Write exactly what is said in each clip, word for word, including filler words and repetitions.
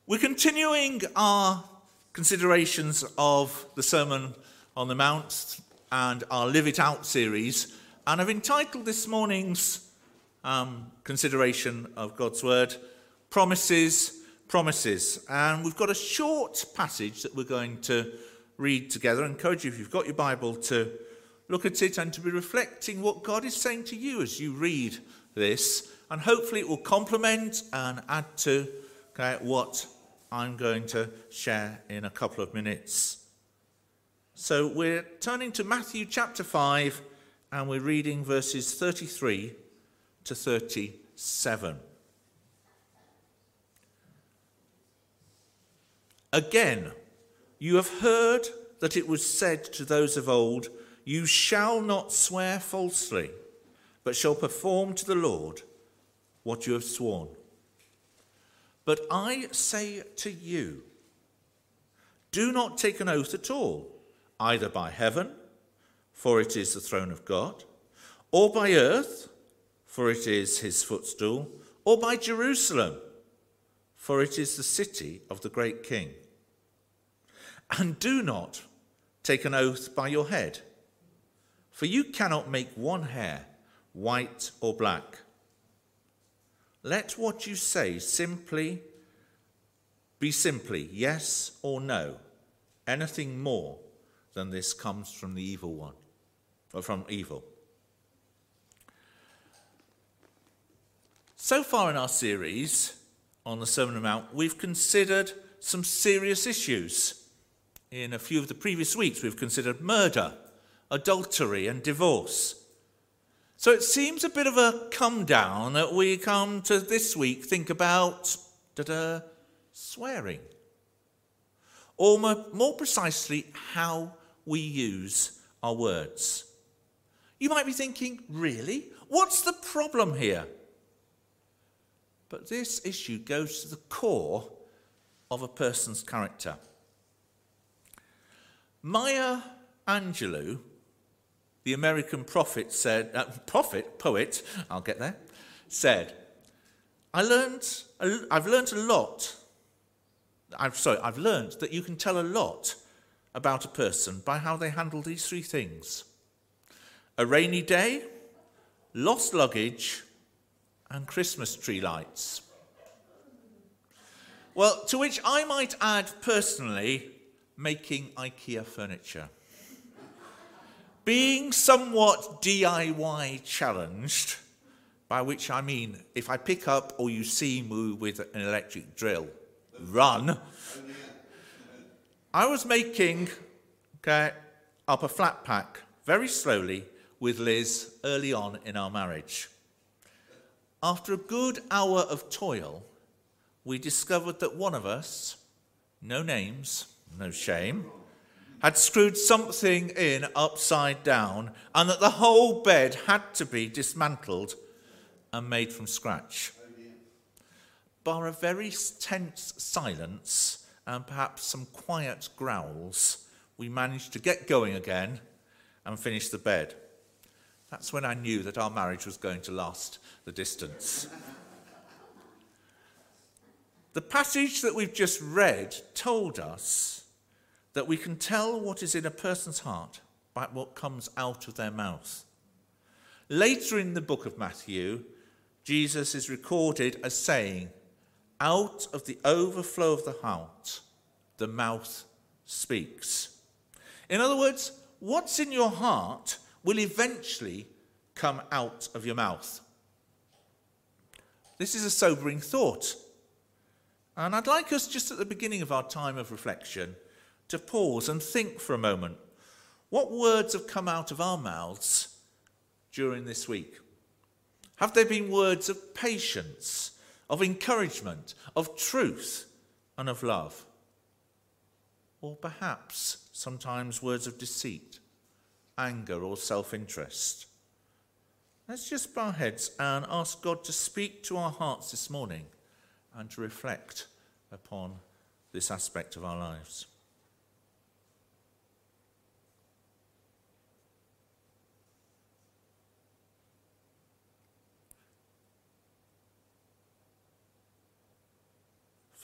We're continuing our considerations of the Sermon on the Mount and our Live It Out series, and I've entitled this morning's um, consideration of God's Word, Promises, Promises. And we've got a short passage that we're going to read together. I encourage you, if you've got your Bible, to look at it and to be reflecting what God is saying to you as you read this, and hopefully it will complement and add to okay, what I'm going to share in a couple of minutes. So we're turning to Matthew chapter five, and we're reading verses thirty-three to thirty-seven. Again, you have heard that it was said to those of old, "You shall not swear falsely, but shall perform to the Lord what you have sworn." But I say to you, do not take an oath at all, either by heaven, for it is the throne of God, or by earth, for it is his footstool, or by Jerusalem, for it is the city of the great king. And do not take an oath by your head, for you cannot make one hair white or black. Let what you say simply be simply yes or no. Anything more than this comes from the evil one, or from evil. So far in our series on the Sermon on the Mount, we've considered some serious issues. In a few of the previous weeks, we've considered murder, adultery, and divorce. So it seems a bit of a come down that we come to this week think about da-da, swearing. Or more, more precisely, how we use our words. You might be thinking, really? What's the problem here? But this issue goes to the core of a person's character. Maya Angelou, the American prophet said, uh, prophet, poet, I'll get there, said, I learned, I've learned a lot, I've, sorry, I've learned that you can tell a lot about a person by how they handle these three things. A rainy day, lost luggage, and Christmas tree lights. Well, to which I might add personally, making IKEA furniture. Being somewhat D I Y challenged, by which I mean if I pick up or you see me with an electric drill, run. I was making okay, up a flat pack very slowly with Liz early on in our marriage. After a good hour of toil, we discovered that one of us, no names, no shame, had screwed something in upside down, and that the whole bed had to be dismantled and made from scratch. Bar a very tense silence and perhaps some quiet growls, we managed to get going again and finish the bed. That's when I knew that our marriage was going to last the distance. The passage that we've just read told us that we can tell what is in a person's heart by what comes out of their mouth. Later in the book of Matthew, Jesus is recorded as saying, out of the overflow of the heart, the mouth speaks. In other words, what's in your heart will eventually come out of your mouth. This is a sobering thought. And I'd like us just at the beginning of our time of reflection to pause and think for a moment. What words have come out of our mouths during this week? Have they been words of patience, of encouragement, of truth, and of love? Or perhaps sometimes words of deceit, anger, or self-interest? Let's just bow our heads and ask God to speak to our hearts this morning and to reflect upon this aspect of our lives.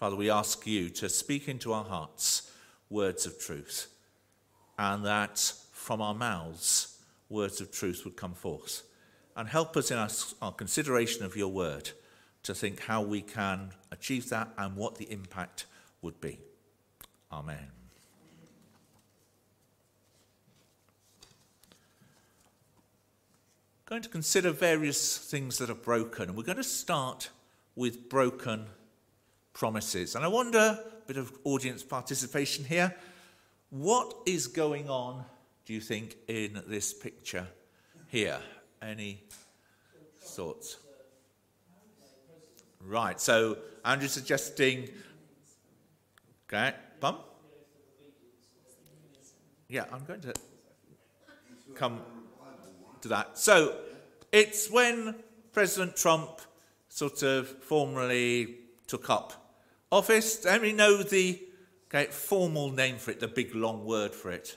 Father, we ask you to speak into our hearts words of truth, and that from our mouths words of truth would come forth. And help us in our, our consideration of your word to think how we can achieve that and what the impact would be. Amen. We're going to consider various things that are broken, and we're going to start with broken promises. And I wonder, a bit of audience participation here, what is going on, do you think, in this picture here? Any thoughts? Right, so Andrew's suggesting, okay, bum? Yeah, I'm going to come to that. So it's when President Trump sort of formally took up office. Anybody know the okay, formal name for it, the big long word for it?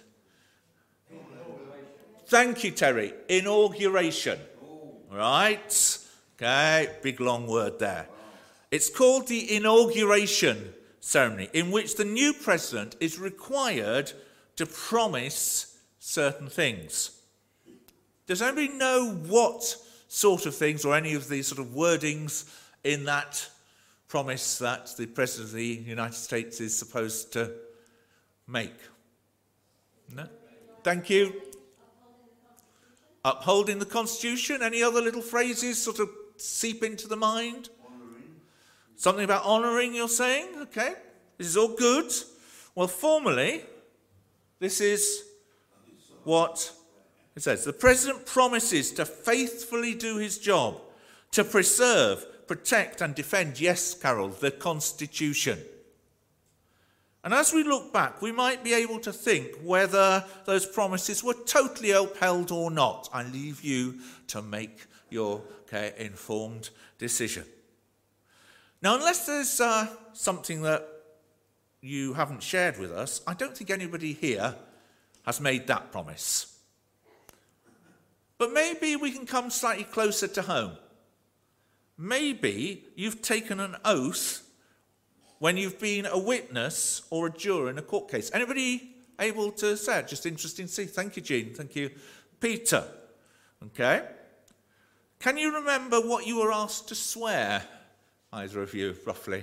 Thank you, Terry. Inauguration. Right? Okay, big long word there. It's called the inauguration ceremony, in which the new president is required to promise certain things. Does anybody know what sort of things or any of the sort of wordings in that promise that the President of the United States is supposed to make? No? Thank you. Upholding the Constitution. Any other little phrases sort of seep into the mind? Honouring. Something about honouring, you're saying? Okay. This is all good. Well, formally, this is what it says. The President promises to faithfully do his job, to preserve, protect and defend, yes, Carol, the Constitution. And as we look back, we might be able to think whether those promises were totally upheld or not. I leave you to make your okay, informed decision. Now, unless there's uh, something that you haven't shared with us, I don't think anybody here has made that promise. But maybe we can come slightly closer to home. Maybe you've taken an oath when you've been a witness or a juror in a court case. Anybody able to say it? Just interesting to see. Thank you, Jean. Thank you, Peter. Okay. Can you remember what you were asked to swear, either of you, roughly?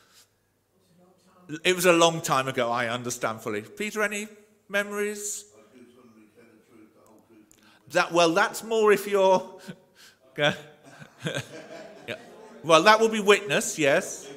It was a long time ago, I understand fully. Peter, any memories? I do somebody tell the truth, the whole truth. That, well, that's more if you're... Okay. Yeah. Well, that will be witness, yes.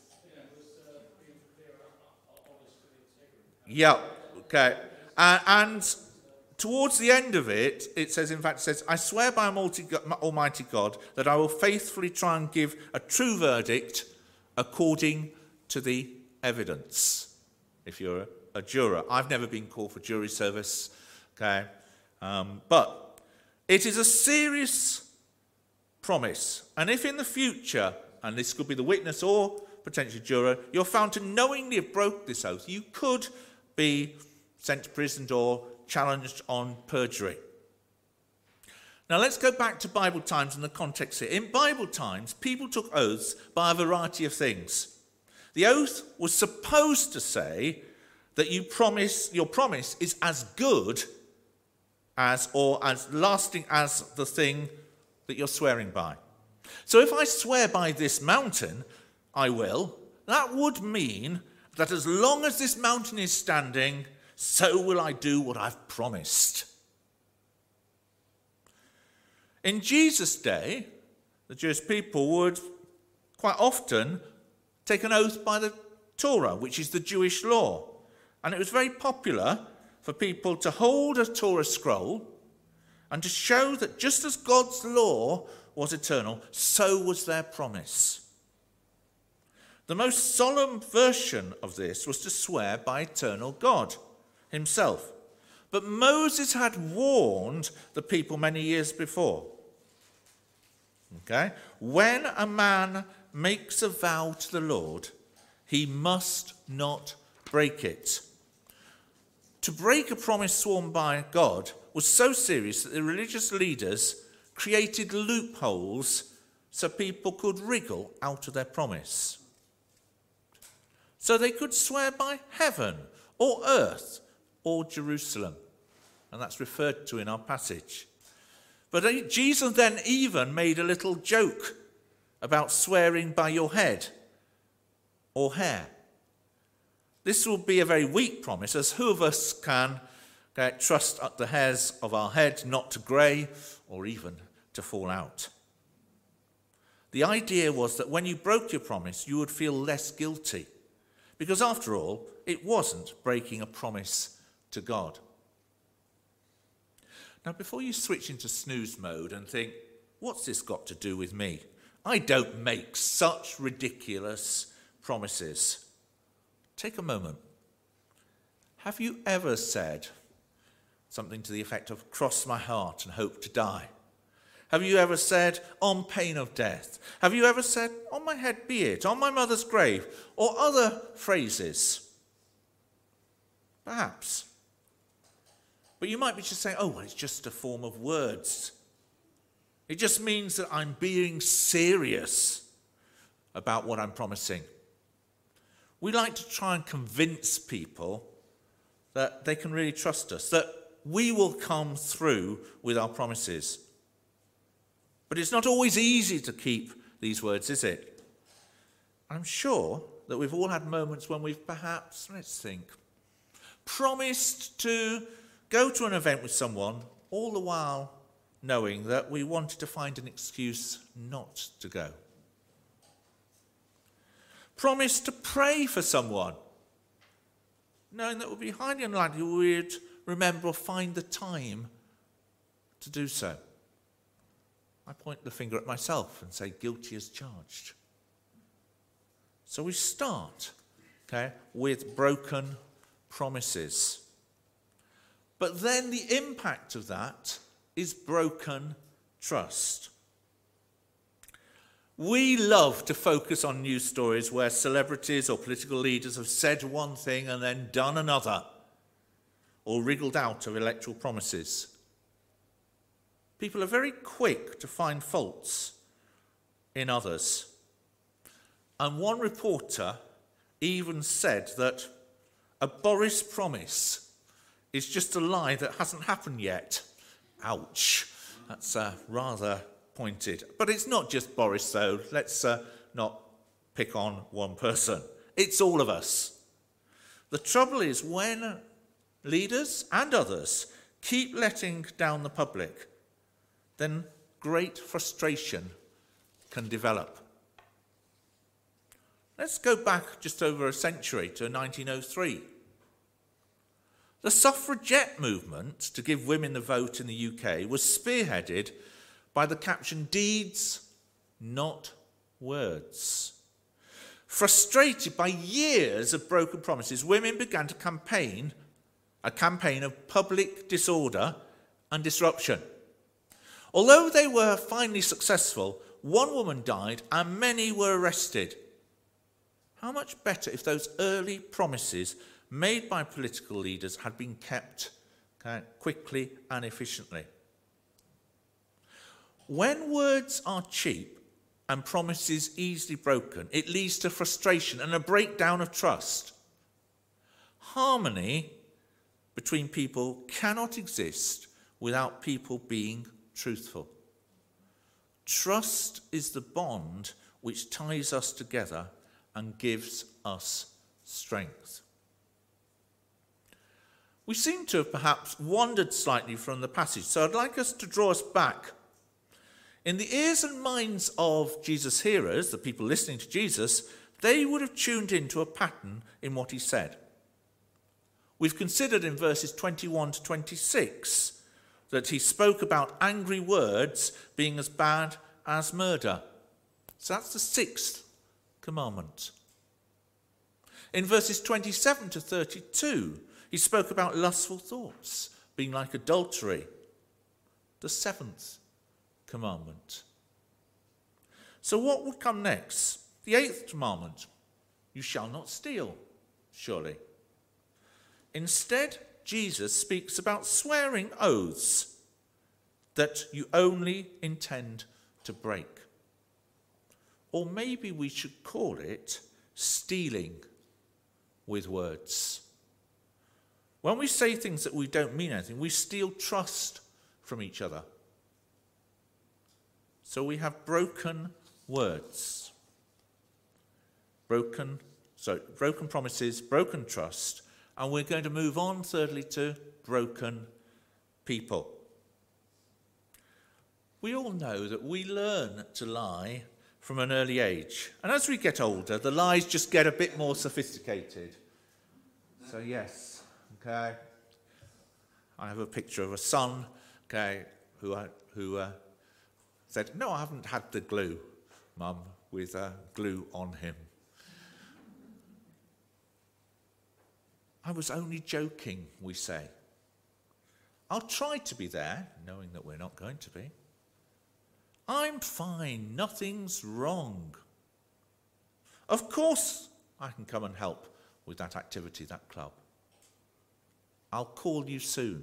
Yeah, okay. Uh, and towards the end of it, it says, in fact, it says, I swear by Almighty God that I will faithfully try and give a true verdict according to the evidence. If you're a, a juror. I've never been called for jury service, okay. Um, but it is a serious promise. And if in the future, and this could be the witness or potential juror, you're found to knowingly have broke this oath, you could be sent to prison or challenged on perjury. Now let's go back to Bible times and the context here. In Bible times, people took oaths by a variety of things. The oath was supposed to say that you promise, your promise is as good as or as lasting as the thing that you're swearing by. So if I swear by this mountain, I will, that would mean that as long as this mountain is standing, so will I do what I've promised. In Jesus' day, the Jewish people would quite often take an oath by the Torah, which is the Jewish law. And it was very popular for people to hold a Torah scroll and to show that just as God's law was eternal, so was their promise. The most solemn version of this was to swear by eternal God himself. But Moses had warned the people many years before. Okay? When a man makes a vow to the Lord, he must not break it. To break a promise sworn by God was so serious that the religious leaders created loopholes so people could wriggle out of their promise. So they could swear by heaven or earth or Jerusalem. And that's referred to in our passage. But Jesus then even made a little joke about swearing by your head or hair. This will be a very weak promise, as who of us can uh, trust the hairs of our head not to grey or even to fall out? The idea was that when you broke your promise, you would feel less guilty, because after all, it wasn't breaking a promise to God. Now, before you switch into snooze mode and think, what's this got to do with me? I don't make such ridiculous promises. Take a moment. Have you ever said something to the effect of, cross my heart and hope to die? Have you ever said, on pain of death? Have you ever said, on my head be it, on my mother's grave, or other phrases? Perhaps. But you might be just saying, oh, well, it's just a form of words. It just means that I'm being serious about what I'm promising. We like to try and convince people that they can really trust us, that we will come through with our promises. But it's not always easy to keep these words, is it? I'm sure that we've all had moments when we've perhaps, let's think, promised to go to an event with someone, all the while knowing that we wanted to find an excuse not to go. Promised to pray for someone, knowing that it would be highly unlikely we'd remember or find the time to do so. I point the finger at myself and say, guilty as charged. So we start, okay, with broken promises. But then the impact of that is broken trust. We love to focus on news stories where celebrities or political leaders have said one thing and then done another, or wriggled out of electoral promises. People are very quick to find faults in others. And one reporter even said that a Boris promise is just a lie that hasn't happened yet. Ouch. That's uh, rather pointed. But it's not just Boris, though. Let's uh, not pick on one person. It's all of us. The trouble is when leaders and others keep letting down the public, then great frustration can develop. Let's go back just over a century to nineteen oh three. The suffragette movement to give women the vote in the U K was spearheaded by the caption, "Deeds, not words." Frustrated by years of broken promises, women began to campaign a campaign of public disorder and disruption. Although they were finally successful, one woman died and many were arrested. How much better if those early promises made by political leaders had been kept uh, quickly and efficiently. When words are cheap and promises easily broken, it leads to frustration and a breakdown of trust. Harmony between people cannot exist without people being truthful. Trust is the bond which ties us together and gives us strength. We seem to have perhaps wandered slightly from the passage, so I'd like us to draw us back. In the ears and minds of Jesus' hearers, the people listening to Jesus, they would have tuned into a pattern in what he said. We've considered in verses twenty-one to twenty-six that he spoke about angry words being as bad as murder. So that's the sixth commandment. In verses twenty-seven to thirty-two, he spoke about lustful thoughts being like adultery, the seventh commandment. So what would come next? The eighth commandment, you shall not steal, surely. Instead, Jesus speaks about swearing oaths that you only intend to break. Or maybe we should call it stealing with words. When we say things that we don't mean anything, we steal trust from each other. So we have broken words. Broken, so broken promises, broken trust, and we're going to move on, thirdly, to broken people. We all know that we learn to lie from an early age. And as we get older, the lies just get a bit more sophisticated. So yes, okay, I have a picture of a son, okay, who, I, who uh, said, no, I haven't had the glue, Mum, with uh, glue on him. I was only joking, we say. I'll try to be there, knowing that we're not going to be. I'm fine, nothing's wrong. Of course I can come and help with that activity, that club. I'll call you soon.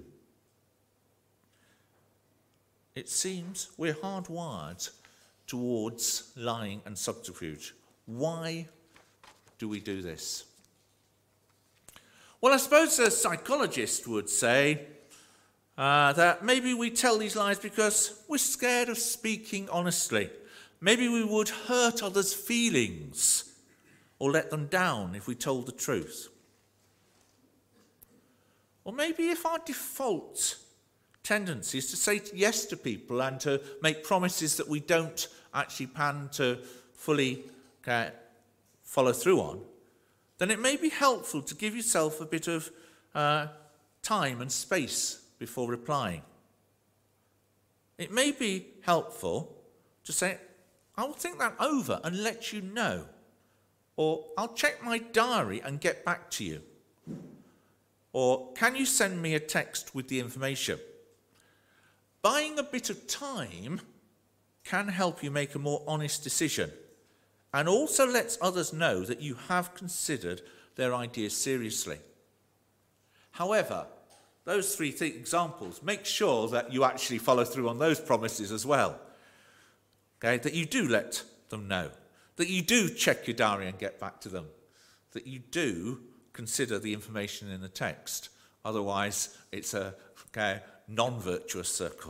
It seems we're hardwired towards lying and subterfuge. Why do we do this? Well, I suppose a psychologist would say uh, that maybe we tell these lies because we're scared of speaking honestly. Maybe we would hurt others' feelings or let them down if we told the truth. Or maybe if our default tendency is to say yes to people and to make promises that we don't actually plan to fully uh, follow through on, then it may be helpful to give yourself a bit of uh, time and space before replying. It may be helpful to say, I will think that over and let you know. Or I'll check my diary and get back to you. Or can you send me a text with the information? Buying a bit of time can help you make a more honest decision and also lets others know that you have considered their ideas seriously. However, those three th- examples, make sure that you actually follow through on those promises as well. Okay, that you do let them know, that you do check your diary and get back to them, that you do consider the information in the text. Otherwise, it's a okay, non-virtuous circle.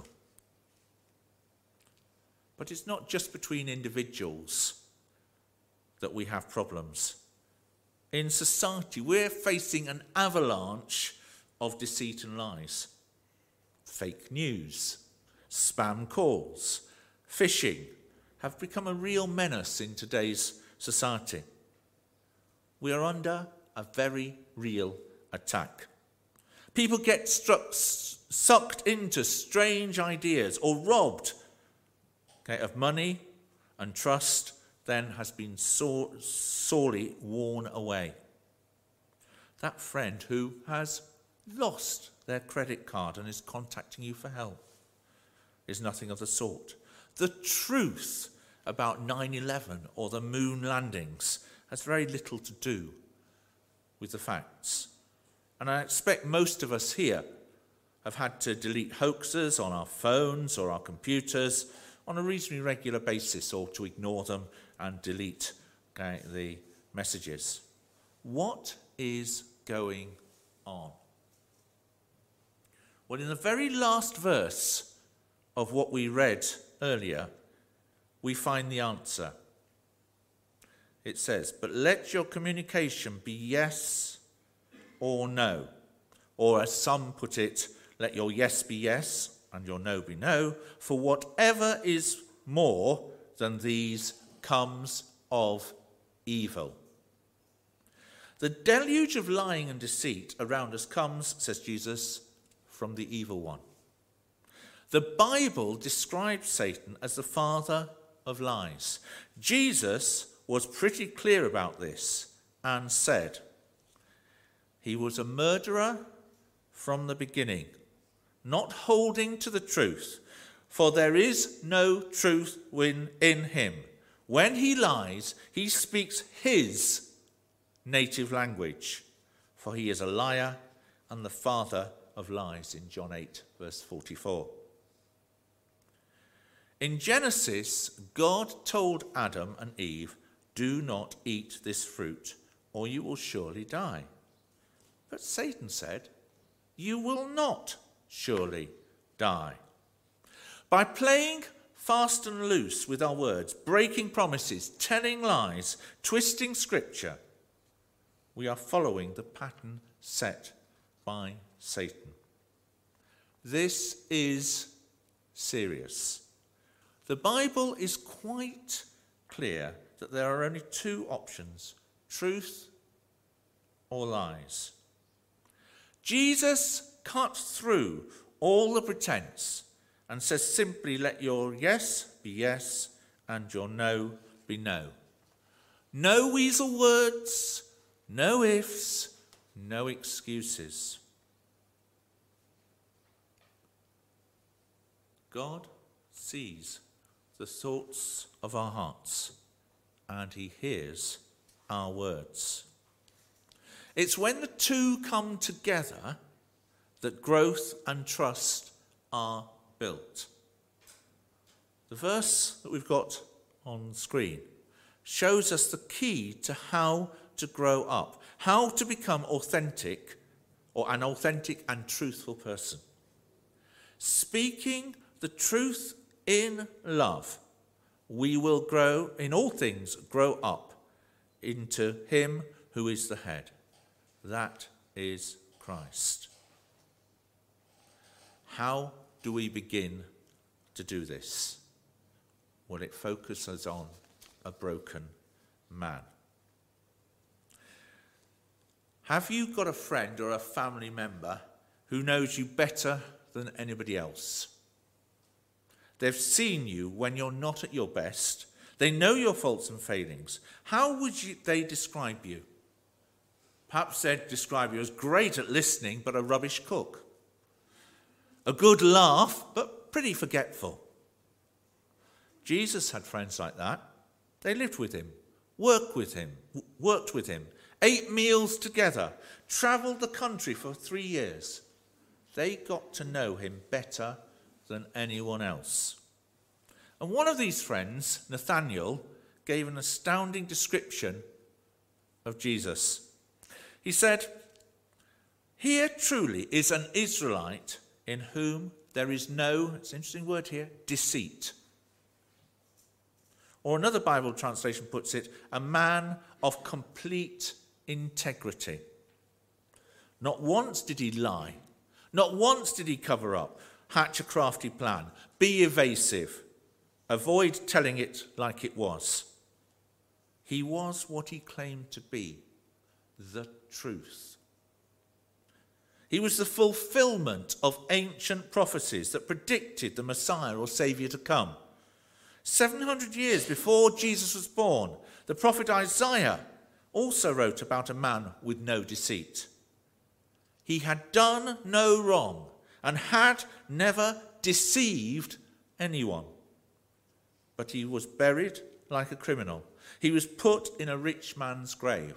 But it's not just between individuals that we have problems. In society, we're facing an avalanche of deceit and lies. Fake news, spam calls, phishing have become a real menace in today's society. We are under a very real attack. People get struck, sucked into strange ideas or robbed okay, of money, and trust then has been sore, sorely worn away. That friend who has lost their credit card and is contacting you for help is nothing of the sort. The truth about nine eleven or the moon landings has very little to do with the facts. And I expect most of us here have had to delete hoaxes on our phones or our computers on a reasonably regular basis, or to ignore them and delete okay, the messages. What is going on? Well, in the very last verse of what we read earlier, we find the answer. It says, but let your communication be yes or no. Or as some put it, let your yes be yes and your no be no, for whatever is more than these comes of evil. The deluge of lying and deceit around us comes, says Jesus, from the evil one. The Bible describes Satan as the father of lies. Jesus was pretty clear about this and said, he was a murderer from the beginning, not holding to the truth, for there is no truth in him. When he lies, he speaks his native language, for he is a liar and the father of lies, in John eight, verse forty-four. In Genesis, God told Adam and Eve, do not eat this fruit, or you will surely die. But Satan said, you will not surely die. By playing fast and loose with our words, breaking promises, telling lies, twisting scripture, we are following the pattern set by Satan. This is serious. The Bible is quite clear that there are only two options, truth or lies. Jesus cuts through all the pretense and says simply, let your yes be yes and your no be no. No weasel words, no ifs, no excuses. God sees the thoughts of our hearts and he hears our words. It's when the two come together that growth and trust are built. The verse that we've got on screen shows us the key to how to grow up, how to become authentic or an authentic and truthful person. Speaking the truth in love, we will grow, in all things, grow up into him who is the head. That is Christ. How do we begin to do this? Well, it focuses on a broken man. Have you got a friend or a family member who knows you better than anybody else? They've seen you when you're not at your best. They know your faults and failings. How would you, they describe you? Perhaps they'd describe you as great at listening, but a rubbish cook. A good laugh, but pretty forgetful. Jesus had friends like that. They lived with him, worked with him, worked with him, ate meals together, travelled the country for three years. They got to know him better than anyone else. And one of these friends, Nathanael, gave an astounding description of Jesus. He said, here truly is an Israelite in whom there is no, it's an interesting word here, deceit. Or another Bible translation puts it, a man of complete integrity. Not once did he lie. Not once did he cover up, hatch a crafty plan, be evasive, avoid telling it like it was. He was what he claimed to be, the truth. He was the fulfillment of ancient prophecies that predicted the Messiah or Saviour to come. seven hundred years before Jesus was born, the prophet Isaiah also wrote about a man with no deceit. He had done no wrong and had never deceived anyone. But he was buried like a criminal. He was put in a rich man's grave.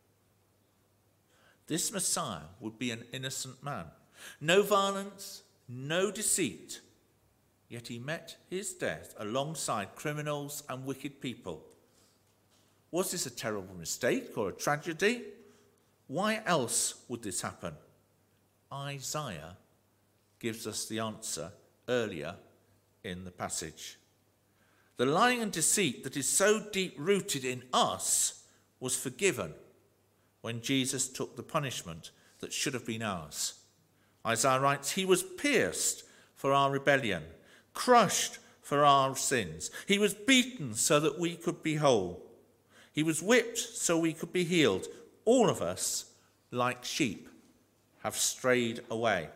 This Messiah would be an innocent man. No violence, no deceit. Yet he met his death alongside criminals and wicked people. Was this a terrible mistake or a tragedy? Why else would this happen? Isaiah gives us the answer earlier in the passage. The lying and deceit that is so deep-rooted in us was forgiven when Jesus took the punishment that should have been ours. Isaiah writes, he was pierced for our rebellion, crushed for our sins. He was beaten so that we could be whole. He was whipped so we could be healed. All of us, like sheep, have strayed away.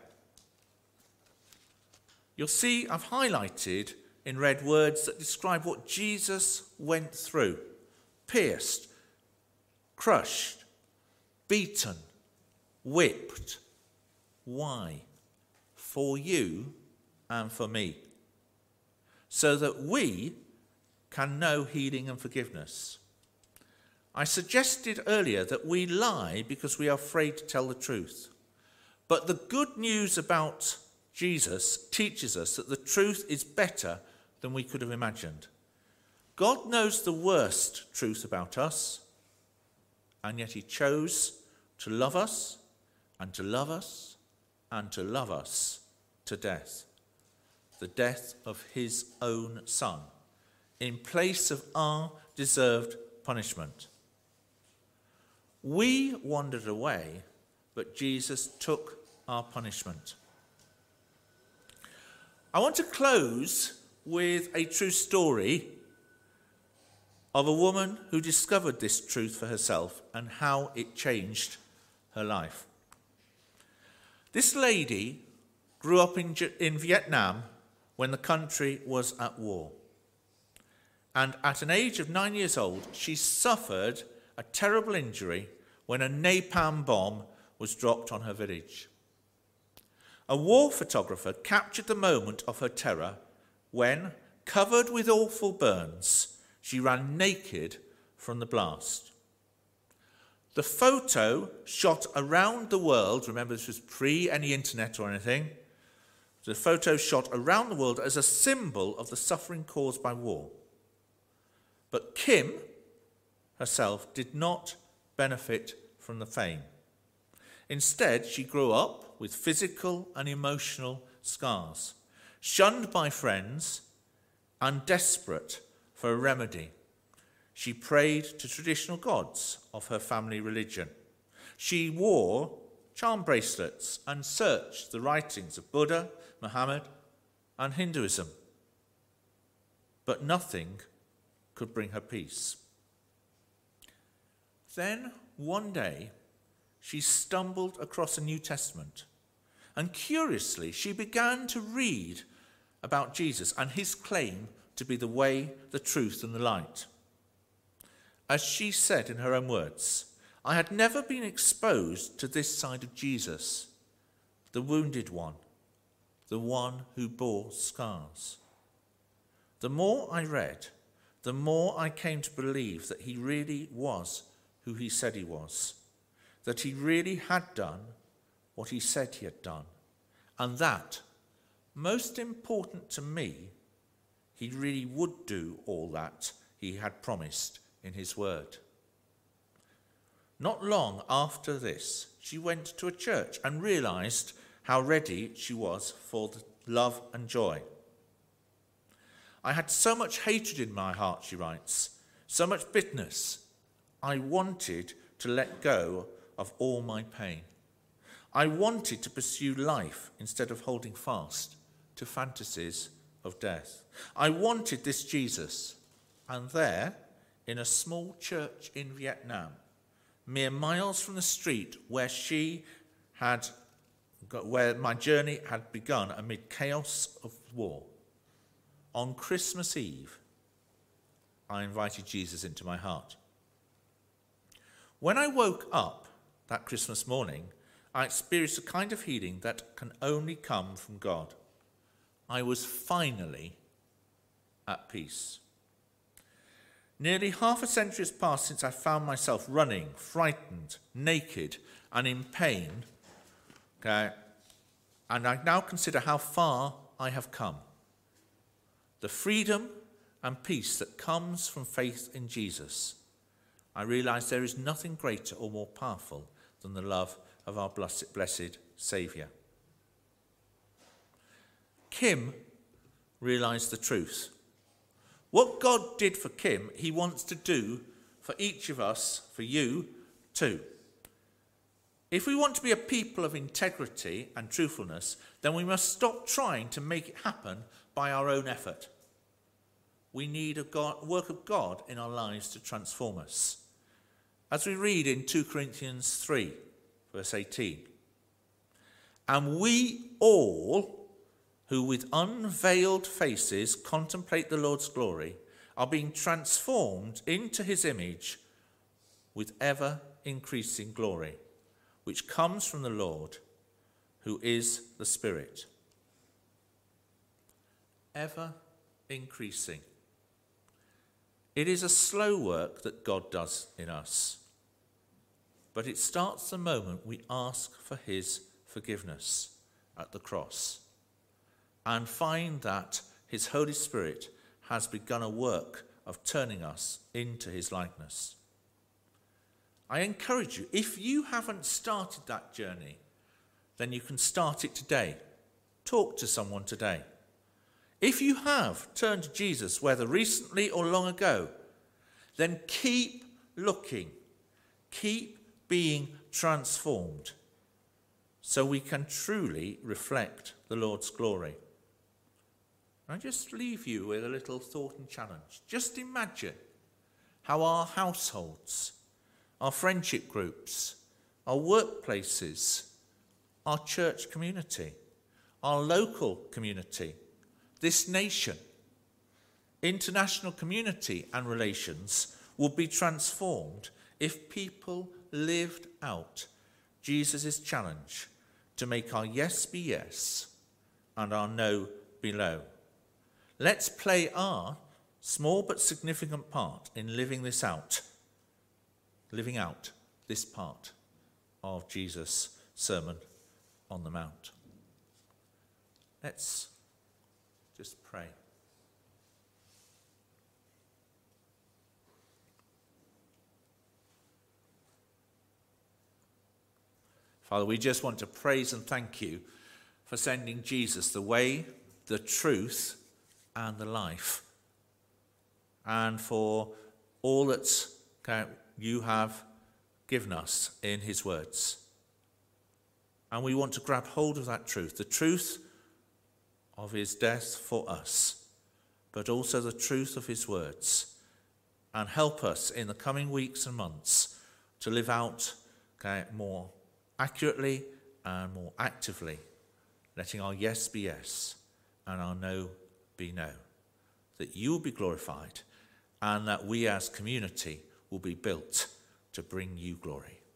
You'll see I've highlighted in red words that describe what Jesus went through. Pierced, crushed, beaten, whipped. Why? For you and for me. So that we can know healing and forgiveness. I suggested earlier that we lie because we are afraid to tell the truth. But the good news about Jesus teaches us that the truth is better than we could have imagined. God knows the worst truth about us, And yet he chose to love us and to love us and to love us to death. The death of his own son in place of our deserved punishment. We wandered away, but Jesus took our punishment. I want to close with a true story of a woman who discovered this truth for herself and how it changed her life. This lady grew up in, in Vietnam when the country was at war. And at an age of nine years old, she suffered a terrible injury when a napalm bomb was dropped on her village. A war photographer captured the moment of her terror when, covered with awful burns, she ran naked from the blast. The photo shot around the world, remember this was pre any internet or anything, the photo shot around the world as a symbol of the suffering caused by war. But Kim herself did not benefit from the fame. Instead, she grew up with physical and emotional scars, shunned by friends and desperate for a remedy. She prayed to traditional gods of her family religion. She wore charm bracelets and searched the writings of Buddha, Muhammad, and Hinduism. But nothing could bring her peace. Then, one day, she stumbled across a New Testament, and curiously, she began to read about Jesus and his claim to be the way, the truth, and the light. As she said in her own words, I had never been exposed to this side of Jesus, the wounded one, the one who bore scars. The more I read, the more I came to believe that he really was who he said he was, that he really had done what he said he had done, and that, most important to me, he really would do all that he had promised in his word. Not long after this, she went to a church and realized how ready she was for the love and joy. I had so much hatred in my heart, she writes, so much bitterness. I wanted to let go of all my pain. I wanted to pursue life instead of holding fast to fantasies of death. I wanted this Jesus. And there, in a small church in Vietnam, mere miles from the street where she had got, where my journey had begun amid chaos of war, on Christmas Eve, I invited Jesus into my heart. When I woke up that Christmas morning, I experienced a kind of healing that can only come from God. I was finally at peace. Nearly half a century has passed since I found myself running, frightened, naked, and in pain. Okay? And I now consider how far I have come. The freedom and peace that comes from faith in Jesus. I realize there is nothing greater or more powerful than the love of our blessed, blessed Saviour. Kim realized the truth. What God did for Kim, he wants to do for each of us, for you too. If we want to be a people of integrity and truthfulness, then we must stop trying to make it happen by our own effort. We need a God, work of God in our lives to transform us. As we read in Second Corinthians three, verse eighteen, and we all, who with unveiled faces contemplate the Lord's glory, are being transformed into his image with ever-increasing glory, which comes from the Lord, who is the Spirit. Ever-increasing. It is a slow work that God does in us, but it starts the moment we ask for his forgiveness at the cross and find that his Holy Spirit has begun a work of turning us into his likeness. I encourage you, if you haven't started that journey, then you can start it today. Talk to someone today. If you have turned to Jesus, whether recently or long ago, then keep looking, keep being transformed, so we can truly reflect the Lord's glory. I just leave you with a little thought and challenge. Just imagine how our households, our friendship groups, our workplaces, our church community, our local community, this nation, international community and relations will be transformed if people lived out Jesus' challenge to make our yes be yes and our no be no. Let's play our small but significant part in living this out, living out this part of Jesus' Sermon on the Mount. Let's just pray. Father, we just want to praise and thank you for sending Jesus, the way, the truth, and the life, and for all that you have given us in his words. And we want to grab hold of that truth, the truth of his death for us, but also the truth of his words, and help us in the coming weeks and months to live out okay, more accurately and more actively, letting our yes be yes and our no be no, that you will be glorified and that we as community will be built to bring you glory.